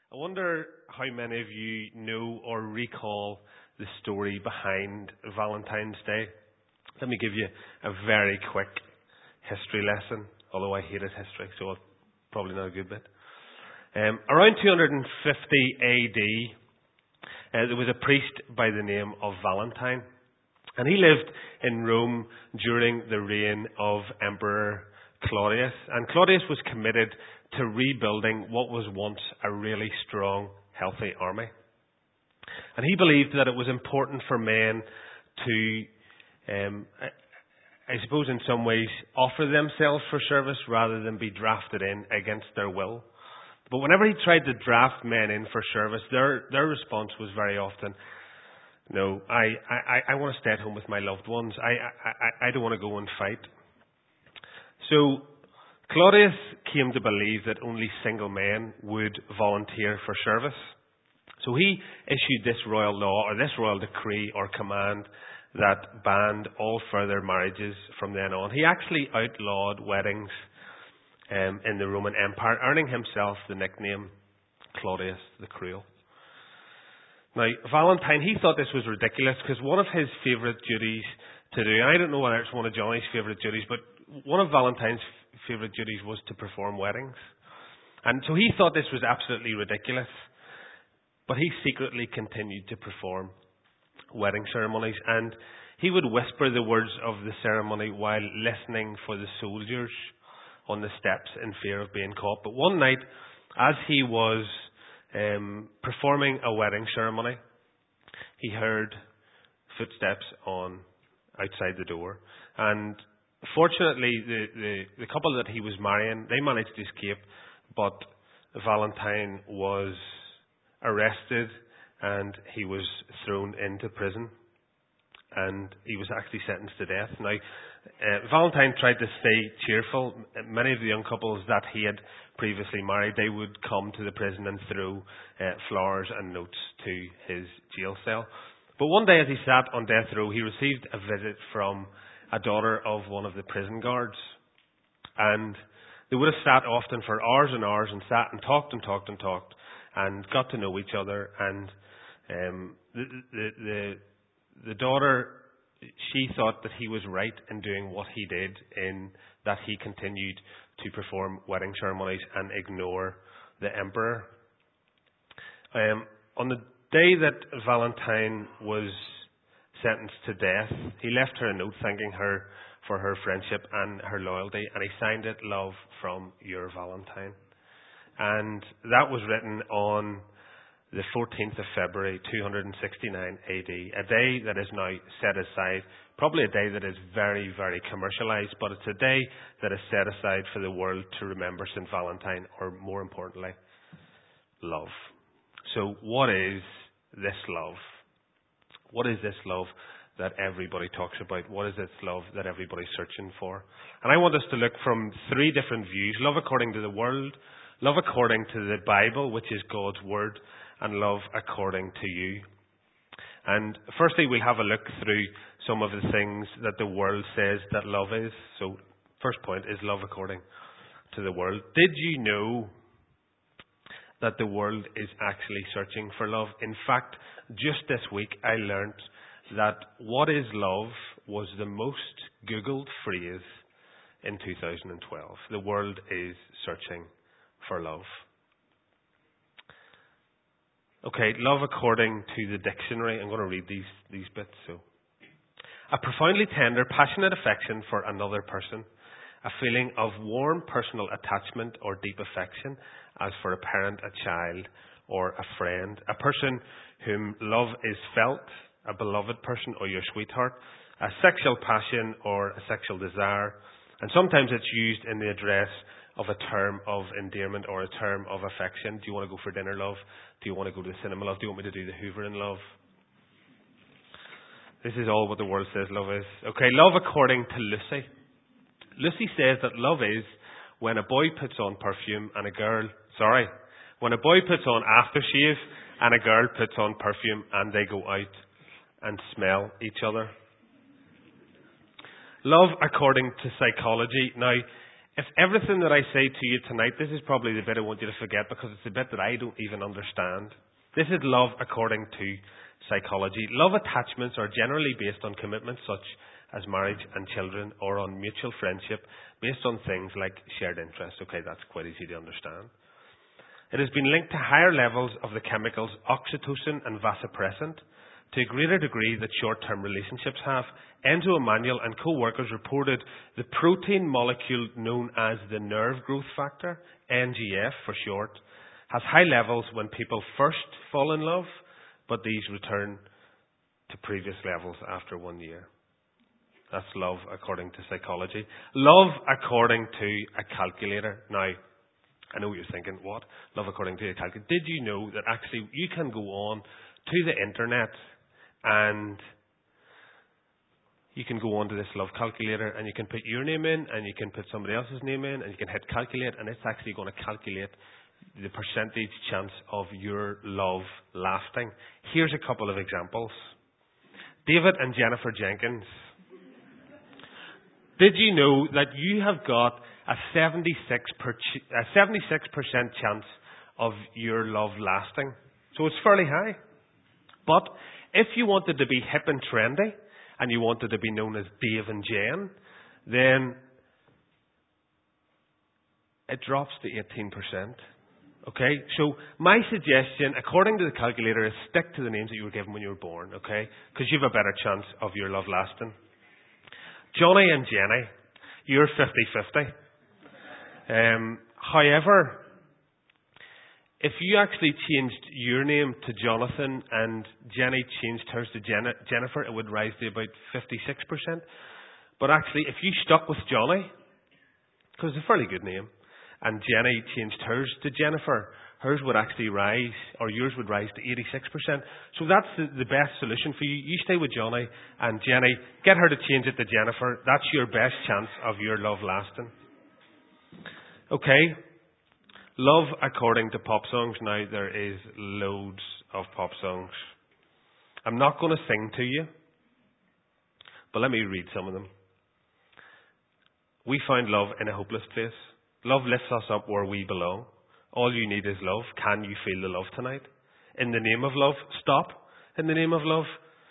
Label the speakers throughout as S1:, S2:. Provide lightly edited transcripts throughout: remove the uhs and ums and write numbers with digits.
S1: I wonder how many of you know or recall the story behind Valentine's Day. Let me give you a very quick history lesson, although I hated history, so it's probably not a good bit. Around 250 AD, there was a priest by the name of Valentine, and he lived in Rome during the reign of Emperor Claudius. And Claudius was committed to rebuilding what was once a really strong, healthy army. And he believed that it was important for men to, I suppose in some ways, offer themselves for service rather than be drafted in against their will. But whenever he tried to draft men in for service, their response was very often, no, I want to stay at home with my loved ones. I don't want to go and fight. So Claudius came to believe that only single men would volunteer for service. So he issued this royal law, or this royal decree or command, that banned all further marriages from then on. He actually outlawed weddings in the Roman Empire, earning himself the nickname Claudius the Cruel. Now, Valentine, he thought this was ridiculous because one of his favourite duties to do, and I don't know whether it's one of Johnny's favourite duties, but one of Valentine's favourite duties was to perform weddings. And so he thought this was absolutely ridiculous, but he secretly continued to perform wedding ceremonies, and he would whisper the words of the ceremony while listening for the soldiers on the steps in fear of being caught. But one night, as he was performing a wedding ceremony, he heard footsteps outside the door, and fortunately the couple that he was marrying, they managed to escape, but Valentine was arrested and he was thrown into prison, and he was actually sentenced to death. Now, Valentine tried to stay cheerful. Many of the young couples that he had previously married, they would come to the prison and throw flowers and notes to his jail cell. But one day as he sat on death row, he received a visit from a daughter of one of the prison guards. And they would have sat often for hours and hours and sat and talked and talked and talked and got to know each other. And the daughter, she thought that he was right in doing what he did, in that he continued to perform wedding ceremonies and ignore the emperor. On the day that Valentine was sentenced to death, he left her a note thanking her for her friendship and her loyalty, and he signed it, "Love from your Valentine." And that was written on the 14th of February, 269 AD, a day that is now set aside, probably a day that is very, very commercialized, but it's a day that is set aside for the world to remember St. Valentine, or more importantly, love. So what is this love? What is this love that everybody talks about? What is this love that everybody's searching for? And I want us to look from three different views: love according to the world, love according to the Bible, which is God's Word, and love according to you. And firstly, we'll have a look through some of the things that the world says that love is. So, first point is love according to the world. Did you know that the world is actually searching for love? In fact, just this week I learnt that "what is love" was the most Googled phrase in 2012. The world is searching for love. Okay, love according to the dictionary. I'm going to read these bits. So, a profoundly tender, passionate affection for another person, a feeling of warm personal attachment or deep affection, as for a parent, a child, or a friend, a person whom love is felt, a beloved person or your sweetheart, a sexual passion or a sexual desire, and sometimes it's used in the address of a term of endearment or a term of affection. Do you want to go for dinner, love? Do you want to go to the cinema, love? Do you want me to do the hoovering, love? This is all what the world says love is. Okay, love according to Lucy. Lucy says that love is when a boy puts on perfume and when a boy puts on aftershave and a girl puts on perfume and they go out and smell each other. Love according to psychology. Now, If everything that I say to you tonight, this is probably the bit I want you to forget because it's the bit that I don't even understand. This is love according to psychology. Love attachments are generally based on commitments such as marriage and children, or on mutual friendship based on things like shared interests. Okay, that's quite easy to understand. It has been linked to higher levels of the chemicals oxytocin and vasopressin to a greater degree that short-term relationships have. Enzo Emanuel and co-workers reported the protein molecule known as the nerve growth factor, NGF for short, has high levels when people first fall in love, but these return to previous levels after 1 year. That's love according to psychology. Love according to a calculator. Now, I know what you're thinking. What? Love according to a calculator. Did you know that actually you can go on to the internet and you can go onto this love calculator and you can put your name in and you can put somebody else's name in and you can hit calculate, and it's actually going to calculate the percentage chance of your love lasting. Here's a couple of examples. David and Jennifer Jenkins. Did you know that you have got a 76% chance of your love lasting? So it's fairly high. But if you wanted to be hip and trendy and you wanted to be known as Dave and Jen, then it drops to 18%. Okay? So my suggestion, according to the calculator, is stick to the names that you were given when you were born. Okay? Because you have a better chance of your love lasting. Johnny and Jenny, you're 50-50. However, if you actually changed your name to Jonathan and Jenny changed hers to Jennifer, it would rise to about 56%. But actually, if you stuck with Johnny, because it's a fairly good name, and Jenny changed hers to Jennifer, hers would actually rise, or yours would rise to 86%. So that's the best solution for you. You stay with Johnny and Jenny, get her to change it to Jennifer. That's your best chance of your love lasting. Okay. Love according to pop songs. Now, there is loads of pop songs. I'm not going to sing to you, but let me read some of them. We find love in a hopeless place. Love lifts us up where we belong. All you need is love. Can you feel the love tonight? In the name of love, stop. In the name of love,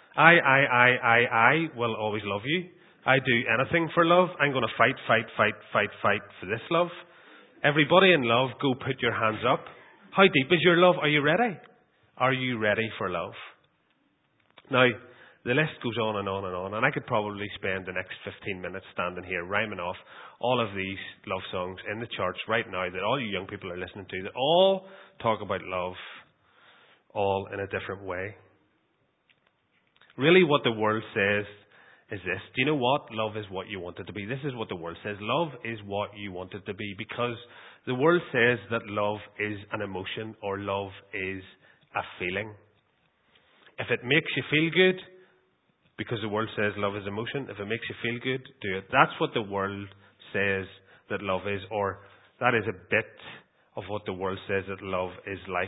S1: I will always love you. I do anything for love. I'm going to fight for this love. Everybody in love, go put your hands up. How deep is your love? Are you ready? Are you ready for love? Now, the list goes on and on and on, and I could probably spend the next 15 minutes standing here rhyming off all of these love songs in the church right now that all you young people are listening to, that all talk about love, all in a different way. Really what the world says is this. Do you know what? Love is what you want it to be. This is what the world says. Love is what you want it to be, because the world says that love is an emotion or love is a feeling. If it makes you feel good, because the world says love is emotion, if it makes you feel good, do it. That's what the world says that love is, or that is a bit of what the world says that love is like.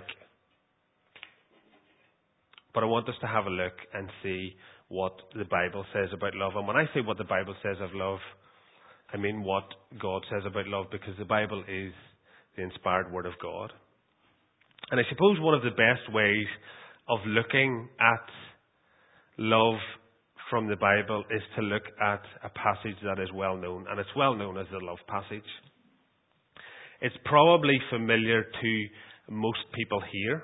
S1: But I want us to have a look and see what the Bible says about love. And when I say what the Bible says of love, I mean what God says about love, because the Bible is the inspired Word of God. And I suppose one of the best ways of looking at love from the Bible is to look at a passage that is well known, and it's well known as the love passage. It's probably familiar to most people here.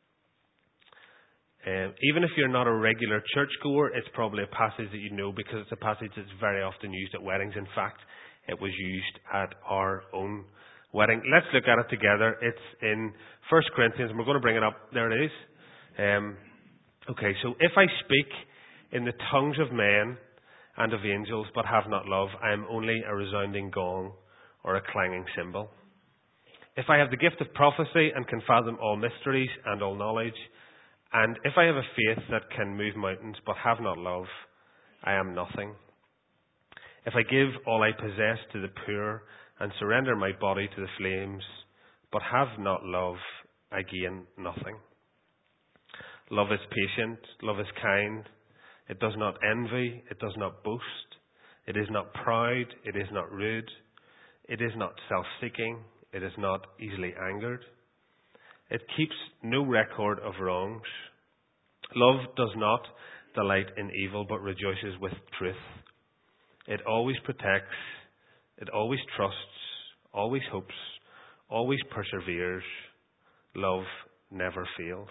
S1: Even if you're not a regular churchgoer, it's probably a passage that you know, because it's a passage that's very often used at weddings. In fact, it was used at our own wedding. Let's look at it together. It's in 1 Corinthians, and we're going to bring it up. There it is. Okay, so if I speak in the tongues of men and of angels, but have not love, I am only a resounding gong or a clanging cymbal. If I have the gift of prophecy and can fathom all mysteries and all knowledge, and if I have a faith that can move mountains, but have not love, I am nothing. If I give all I possess to the poor and surrender my body to the flames, but have not love, I gain nothing. Love is patient, love is kind. It does not envy, it does not boast. It is not proud, it is not rude. It is not self-seeking. It is not easily angered. It keeps no record of wrongs. Love does not delight in evil, but rejoices with truth. It always protects. It always trusts, always hopes, always perseveres. Love never fails.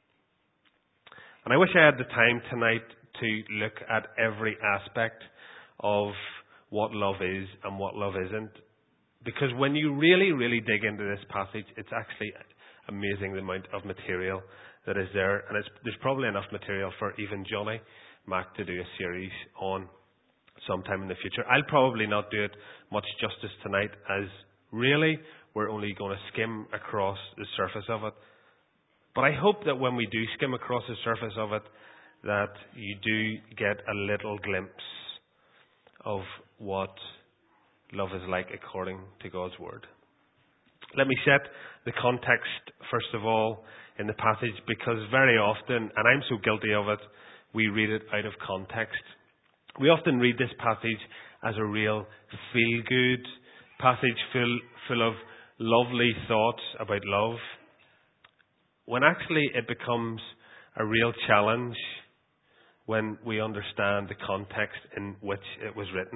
S1: And I wish I had the time tonight to look at every aspect of what love is and what love isn't. Because when you really, really dig into this passage, it's actually amazing the amount of material that is there. And there's probably enough material for even Johnny Mack to do a series on sometime in the future. I'll probably not do it much justice tonight, as really we're only going to skim across the surface of it. But I hope that when we do skim across the surface of it, that you do get a little glimpse of what love is like according to God's Word. Let me set the context, first of all, in the passage, because very often, and I'm so guilty of it, we read it out of context. We often read this passage as a real feel-good passage full of lovely thoughts about love, when actually it becomes a real challenge when we understand the context in which it was written.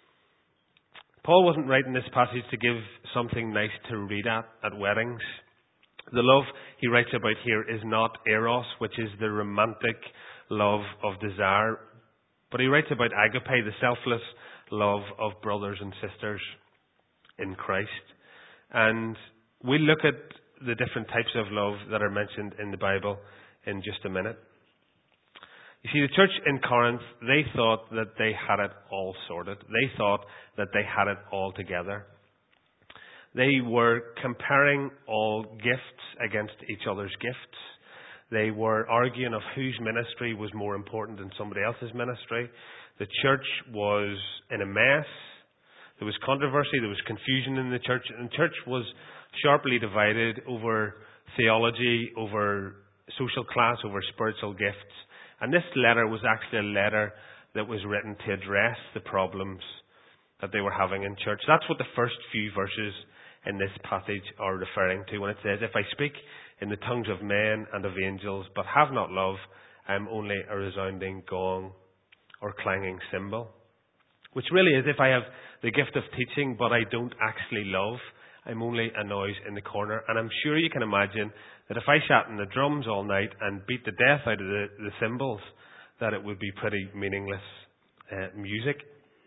S1: Paul wasn't writing this passage to give something nice to read at weddings. The love he writes about here is not eros, which is the romantic love of desire, but he writes about agape, the selfless love of brothers and sisters in Christ. And we'll look at the different types of love that are mentioned in the Bible in just a minute. You see, the church in Corinth, they thought that they had it all sorted. They thought that they had it all together. They were comparing all gifts against each other's gifts. They were arguing of whose ministry was more important than somebody else's ministry. The church was in a mess. There was controversy. There was confusion in the church. And the church was sharply divided over theology, over social class, over spiritual gifts. And this letter was actually a letter that was written to address the problems that they were having in church. That's what the first few verses in this passage are referring to when it says, "If I speak in the tongues of men and of angels, but have not love, I am only a resounding gong or clanging cymbal." Which really is, if I have the gift of teaching, but I don't actually love, I'm only a noise in the corner. And I'm sure you can imagine that if I sat in the drums all night and beat the death out of the cymbals, that it would be pretty meaningless music.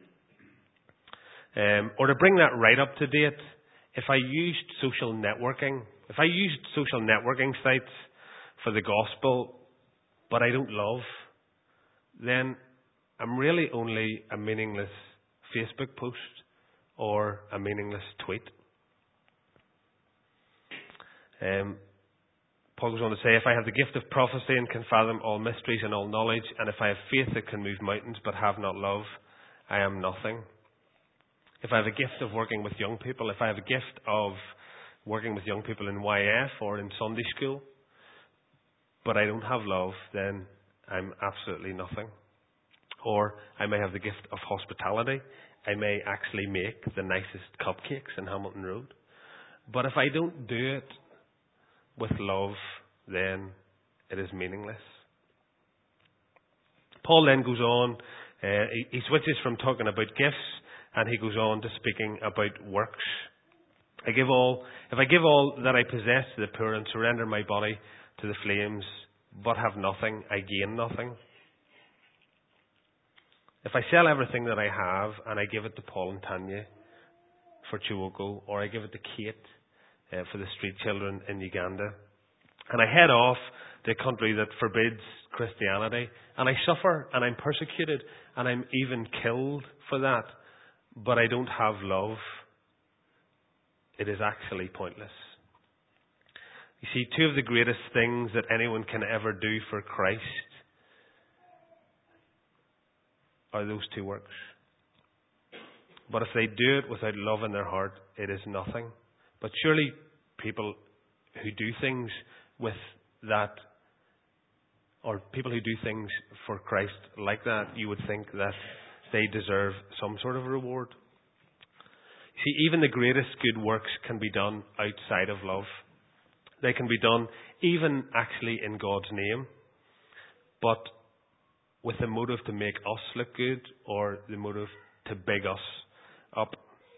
S1: Or to bring that right up to date, if I used social networking sites for the gospel, but I don't love, then I'm really only a meaningless Facebook post or a meaningless tweet. Paul goes on to say, "If I have the gift of prophecy and can fathom all mysteries and all knowledge, and if I have faith that can move mountains but have not love, I am nothing. If I have a gift of working with young people, if I have a gift of working with young people in YF or in Sunday school, but I don't have love, then I'm absolutely nothing. Or I may have the gift of hospitality. I may actually make the nicest cupcakes in Hamilton Road. But if I don't do it with love, then it is meaningless." Paul then goes on, he switches from talking about gifts, and he goes on to speaking about works. If I give all that I possess to the poor and surrender my body to the flames, but have nothing, I gain nothing. If I sell everything that I have and I give it to Paul and Tanya for Chiwoko, or I give it to Kate for the street children in Uganda, and I head off to a country that forbids Christianity, and I suffer and I'm persecuted and I'm even killed for that, but I don't have love, it is actually pointless. You see, two of the greatest things that anyone can ever do for Christ are those two works. But if they do it without love in their heart, it is nothing. But surely people who do things with that, or people who do things for Christ like that, you would think that they deserve some sort of reward. See, even the greatest good works can be done outside of love. They can be done even actually in God's name, but with the motive to make us look good or the motive to big us up.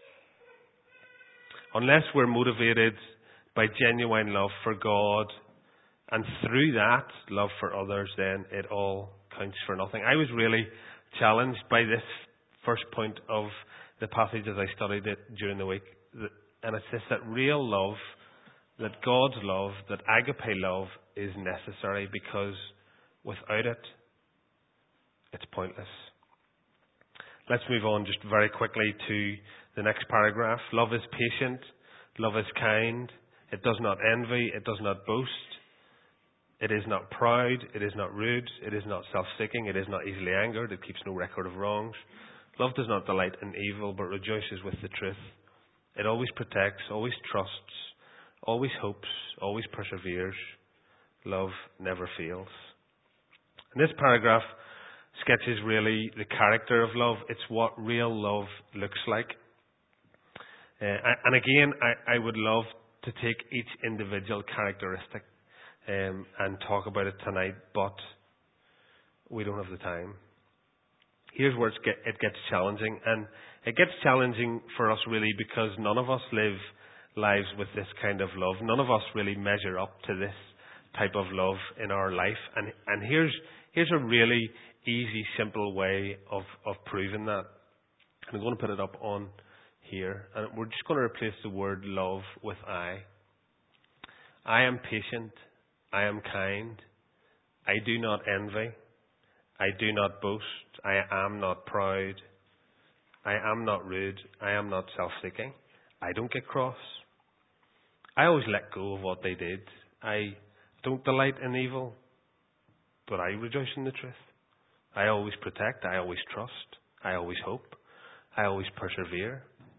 S1: Unless we're motivated by genuine love for God and through that love for others, then it all counts for nothing. I was really challenged by this first point of the passage as I studied it during the week. And it's this, that real love, that God's love, that agape love is necessary, because without it, it's pointless. Let's move on just very quickly to the next paragraph. Love is patient. Love is kind. It does not envy. It does not boast. It is not proud. It is not rude. It is not self-seeking. It is not easily angered. It keeps no record of wrongs. Love does not delight in evil, but rejoices with the truth. It always protects, always trusts, always hopes, always perseveres. Love never fails. And this paragraph sketches really the character of love. It's what real love looks like. And again, I would love to take each individual characteristic and talk about it tonight, but we don't have the time. Here's where it gets challenging, and it gets challenging for us really because none of us live lives with this kind of love. None of us really measure up to this type of love in our life, and here's a really easy, simple way of proving that. I'm going to put it up on here, and we're just going to replace the word love with I. I am patient. I am kind. I do not envy. I do not boast. I am not proud. I am not rude. I am not self-seeking. I don't get cross. I always let go of what they did. I don't delight in evil, but I rejoice in the truth. I always protect. I always trust. I always hope. I always persevere.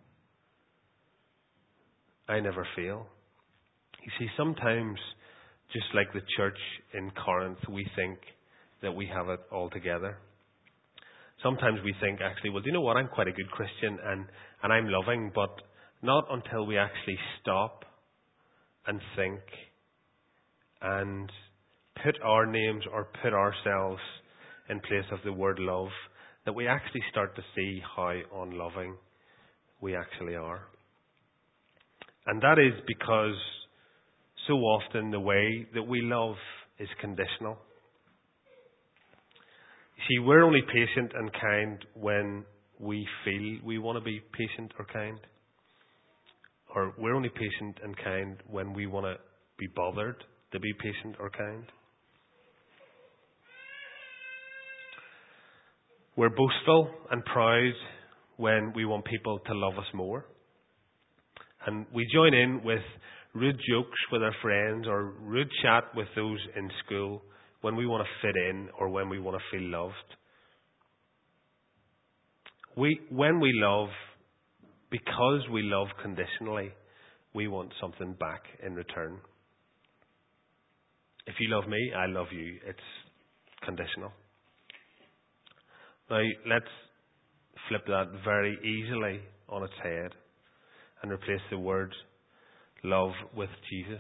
S1: I never fail. You see, sometimes, just like the church in Corinth, we think that we have it all together. Sometimes we think, actually, well, do you know what? I'm quite a good Christian and I'm loving, but not until we actually stop and think and put our names or put ourselves in place of the word love that we actually start to see how unloving we actually are. And that is because so often the way that we love is conditional. See, we're only patient and kind when we feel we want to be patient or kind. Or we're only patient and kind when we want to be bothered to be patient or kind. We're boastful and proud when we want people to love us more. And we join in with rude jokes with our friends or rude chat with those in school when we want to fit in or when we want to feel loved. When we love, because we love conditionally, we want something back in return. If you love me, I love you. It's conditional. Now, let's flip that very easily on its head and replace the word love with Jesus.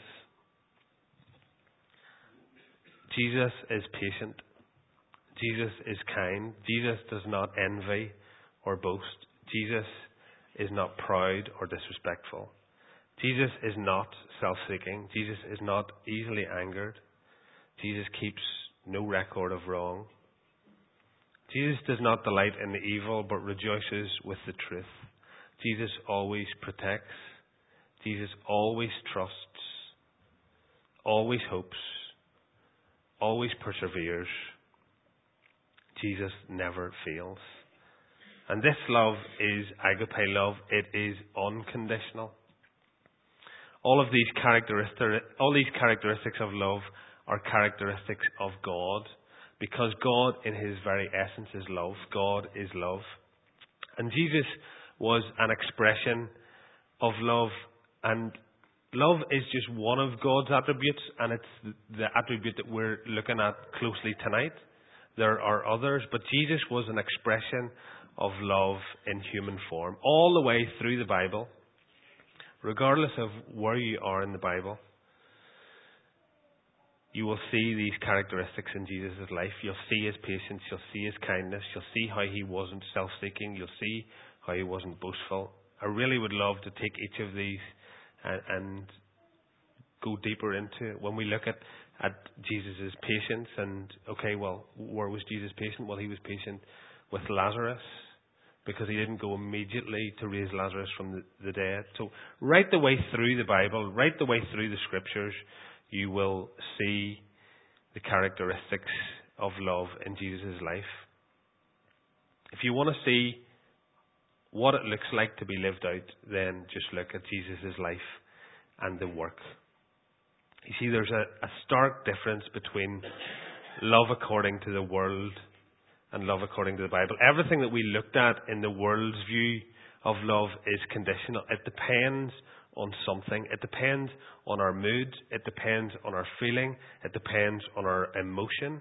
S1: Jesus is patient. Jesus is kind. Jesus does not envy or boast. Jesus is not proud or disrespectful. Jesus is not self-seeking. Jesus is not easily angered. Jesus keeps no record of wrong. Jesus does not delight in the evil, but rejoices with the truth. Jesus always protects. Jesus always trusts, always hopes, always perseveres. Jesus never fails. And this love is agape love. It is unconditional. All these characteristics of love are characteristics of God, because God in his very essence is love. God is love. And Jesus was an expression of love, and love is just one of God's attributes, and it's the attribute that we're looking at closely tonight. There are others, but Jesus was an expression of love in human form. All the way through the Bible, regardless of where you are in the Bible, you will see these characteristics in Jesus' life. You'll see his patience, you'll see his kindness, you'll see how he wasn't self-seeking, you'll see how he wasn't boastful. I really would love to take each of these and go deeper into it. When we look at Jesus' patience, and okay, well, where was Jesus patient? Well, he was patient with Lazarus because he didn't go immediately to raise Lazarus from the dead. So right the way through the Bible, right the way through the scriptures, you will see the characteristics of love in Jesus' life. If you want to see what it looks like to be lived out, then just look at Jesus' life and the work. You see, there's a stark difference between love according to the world and love according to the Bible. Everything that we looked at in the world's view of love is conditional. It depends on something. It depends on our mood. It depends on our feeling. It depends on our emotion,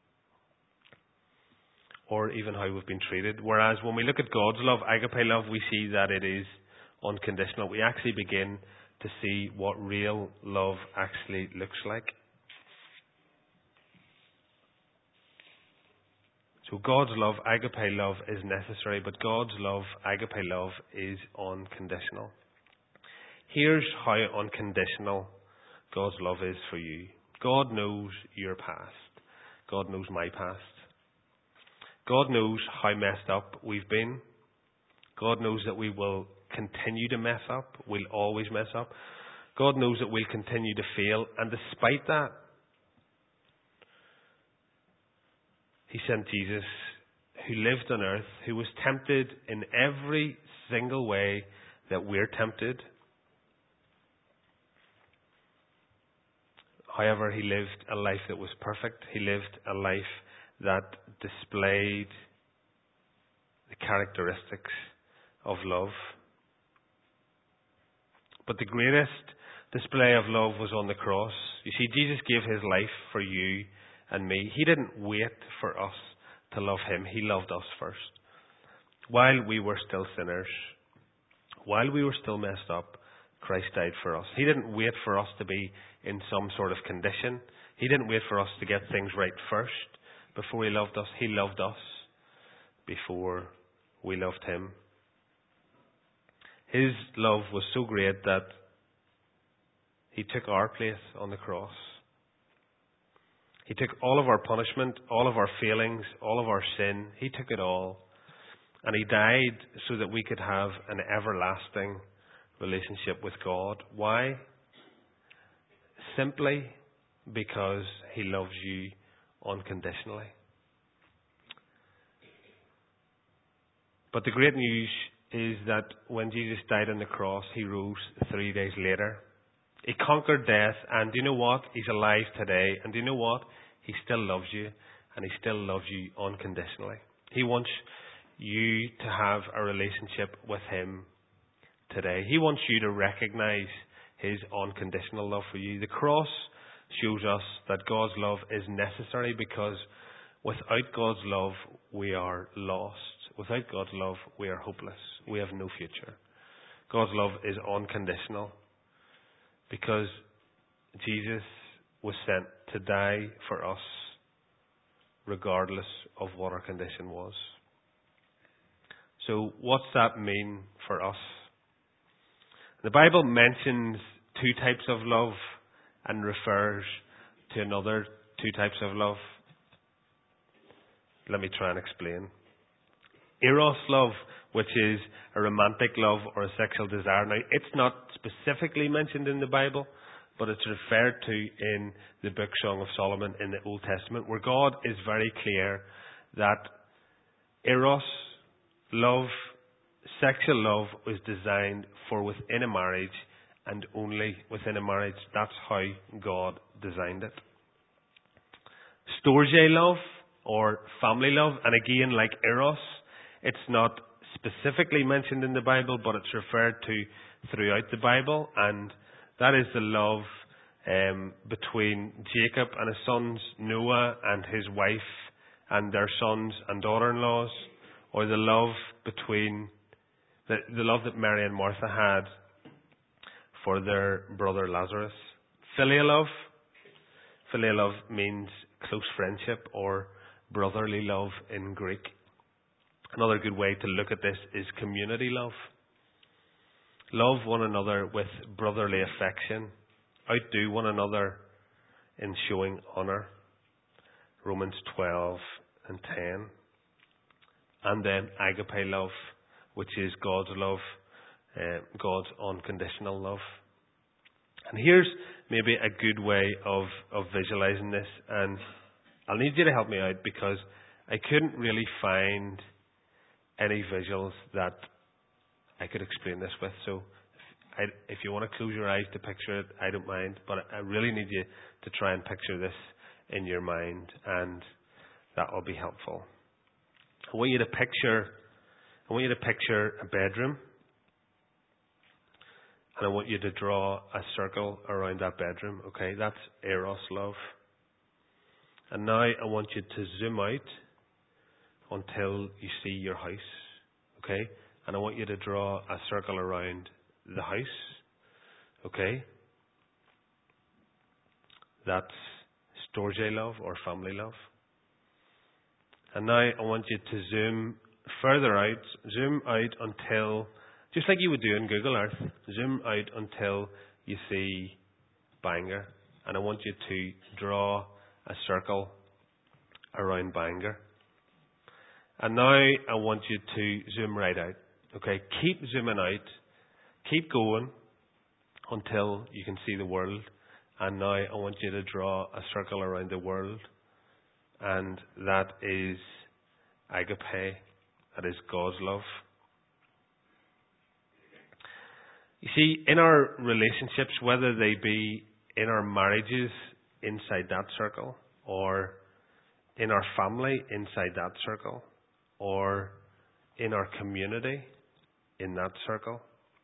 S1: or even how we've been treated. Whereas when we look at God's love, agape love, we see that it is unconditional. We actually begin to see what real love actually looks like. So God's love, agape love, is necessary, but God's love, agape love, is unconditional. Here's how unconditional God's love is for you. God knows your past. God knows my past. God knows how messed up we've been. God knows that we will continue to mess up. We'll always mess up. God knows that we'll continue to fail. And despite that, he sent Jesus, who lived on earth, who was tempted in every single way that we're tempted. However, he lived a life that was perfect. He lived a life that displayed the characteristics of love. But the greatest display of love was on the cross. You see, Jesus gave his life for you and me. He didn't wait for us to love him. He loved us first. While we were still sinners, while we were still messed up, Christ died for us. He didn't wait for us to be in some sort of condition. He didn't wait for us to get things right first before he loved us. He loved us before we loved him. His love was so great that he took our place on the cross. He took all of our punishment, all of our failings, all of our sin. He took it all. And he died so that we could have an everlasting relationship with God. Why? Simply because he loves you unconditionally. But the great news is that when Jesus died on the cross, he rose 3 days later. He conquered death, and do you know what? He's alive today. And do you know what? He still loves you, and he still loves you unconditionally. He wants you to have a relationship with him today. He wants you to recognize his unconditional love for you. The cross shows us that God's love is necessary, because without God's love, we are lost. Without God's love, we are hopeless. We have no future. God's love is unconditional because Jesus was sent to die for us regardless of what our condition was. So what's that mean for us? The Bible mentions two types of love and refers to another two types of love. Let me try and explain. Eros love, which is a romantic love or a sexual desire. Now, it's not specifically mentioned in the Bible, but it's referred to in the book Song of Solomon in the Old Testament, where God is very clear that Eros love, sexual love, was designed for within a marriage and only within a marriage. That's how God designed it. Storge love, or family love, and again, like Eros, it's not specifically mentioned in the Bible, but it's referred to throughout the Bible, and that is the love between Jacob and his sons, Noah and his wife and their sons and daughter-in-laws, or the love between the love that Mary and Martha had for their brother Lazarus. Filial love. Filial love means close friendship or brotherly love in Greek. Another good way to look at this is community love. Love one another with brotherly affection. Outdo one another in showing honour. Romans 12 and 10. And then agape love, which is God's love, God's unconditional love. And here's maybe a good way of visualizing this, and I'll need you to help me out because I couldn't really find any visuals that I could explain this with. So if you want to close your eyes to picture it, I don't mind, but I really need you to try and picture this in your mind, and that will be helpful. I want you to picture a bedroom, and I want you to draw a circle around that bedroom. Okay, that's eros love. And now I want you to zoom out until you see your house. Okay, and I want you to draw a circle around the house. Okay, that's storge love or family love. And now I want you to zoom out until, just like you would do in Google Earth, zoom out until you see Bangor. And I want you to draw a circle around Bangor. And now I want you to zoom right out. Okay, keep zooming out. Keep going until you can see the world. And now I want you to draw a circle around the world. And that is agape. That is God's love. You see, in our relationships, whether they be in our marriages inside that circle, or in our family inside that circle, or in our community in that circle,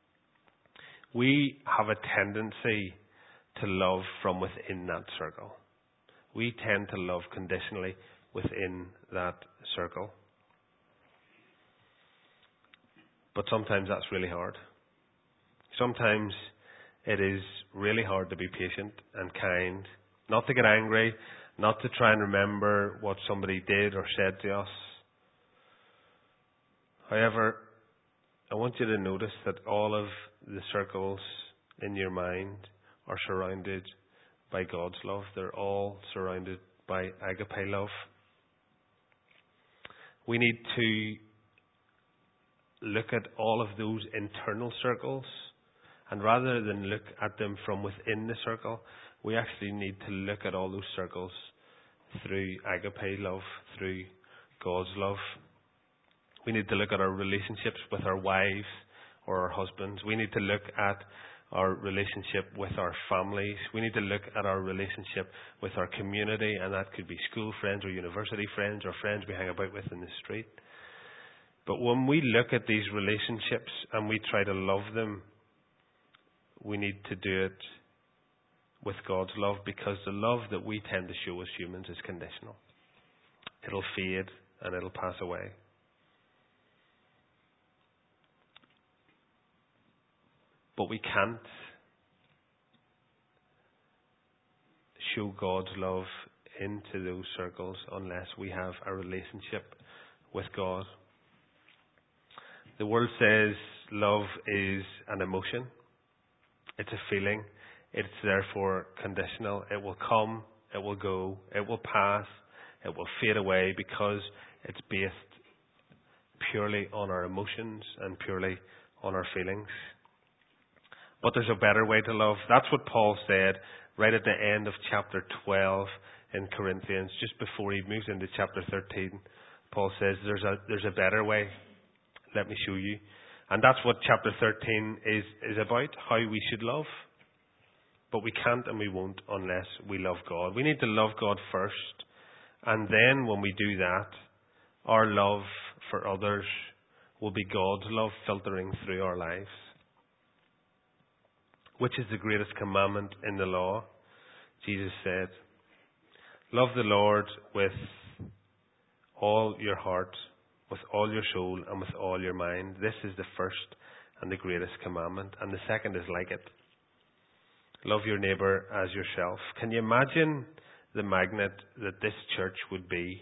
S1: we have a tendency to love from within that circle. We tend to love conditionally within that circle. But sometimes that's really hard. Sometimes it is really hard to be patient and kind, not to get angry, not to try and remember what somebody did or said to us. However, I want you to notice that all of the circles in your mind are surrounded by God's love. They're all surrounded by agape love. We need to look at all of those internal circles, and rather than look at them from within the circle, we actually need to look at all those circles through agape love, through God's love. We need to look at our relationships with our wives or our husbands. We need to look at our relationship with our families. We need to look at our relationship with our community, and that could be school friends or university friends or friends we hang about with in the street. But when we look at these relationships and we try to love them, we need to do it with God's love, because the love that we tend to show as humans is conditional. It'll fade and it'll pass away. But we can't show God's love into those circles unless we have a relationship with God. The world says love is an emotion. It's a feeling. It's therefore conditional. It will come, it will go, it will pass, it will fade away, because it's based purely on our emotions and purely on our feelings. But there's a better way to love. That's what Paul said right at the end of chapter 12 in Corinthians, just before he moves into chapter 13. Paul says, there's a better way. Let me show you. And that's what chapter 13 is about, how we should love. But we can't and we won't unless we love God. We need to love God first. And then when we do that, our love for others will be God's love filtering through our lives. Which is the greatest commandment in the law? Jesus said, love the Lord with all your heart, with all your soul and with all your mind. This is the first and the greatest commandment, and the second is like it. Love your neighbour as yourself. Can you imagine the magnet that this church would be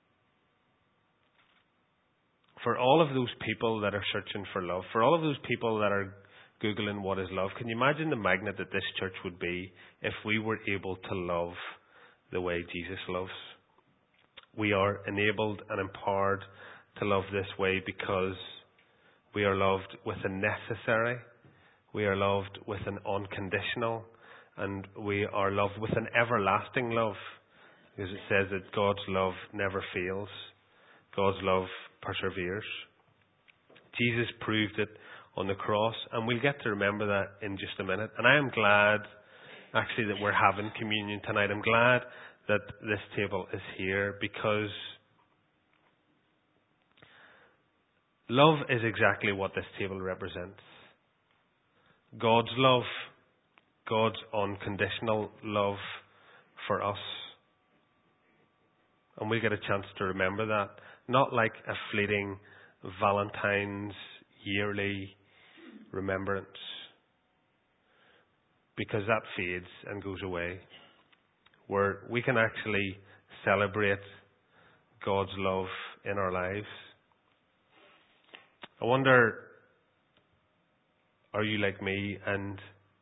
S1: for all of those people that are searching for love, for all of those people that are Googling what is love? Can you imagine the magnet that this church would be if we were able to love the way Jesus loves? We are enabled and empowered to love this way because we are loved with a necessary, we are loved with an unconditional, and we are loved with an everlasting love. Because it says that God's love never fails. God's love perseveres. Jesus proved it on the cross, and we'll get to remember that in just a minute. And I am glad, actually, that we're having communion tonight. I'm glad that this table is here because love is exactly what this table represents. God's love, God's unconditional love for us. And we get a chance to remember that. Not like a fleeting Valentine's yearly remembrance, because that fades and goes away. Where we can actually celebrate God's love in our lives. I wonder, are you like me and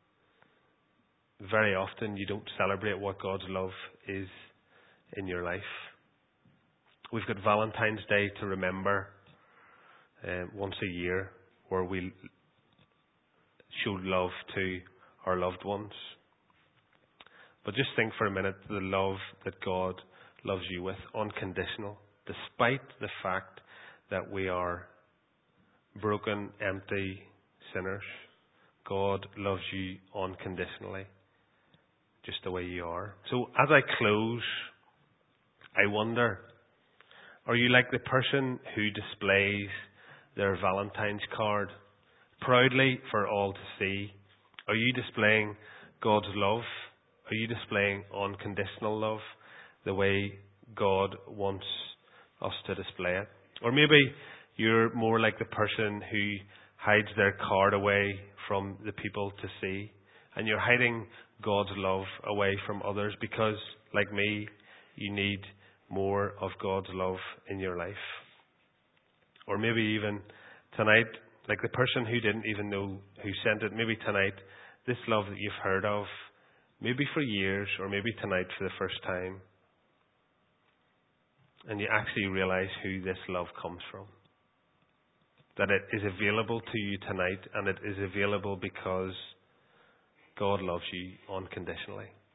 S1: very often you don't celebrate what God's love is in your life? We've got Valentine's Day to remember once a year, where we show love to our loved ones. But just think for a minute, the love that God loves you with, unconditional, despite the fact that we are broken, empty sinners. God loves you unconditionally, just the way you are. So as I close, I wonder, are you like the person who displays their Valentine's card proudly for all to see? Are you displaying God's love? Are you displaying unconditional love the way God wants us to display it? Or maybe you're more like the person who hides their card away from the people to see, and you're hiding God's love away from others because, like me, you need more of God's love in your life. Or maybe even tonight, like the person who didn't even know who sent it, maybe tonight, this love that you've heard of, maybe for years, or maybe tonight for the first time, and you actually realize who this love comes from. That it is available to you tonight, and it is available because God loves you unconditionally.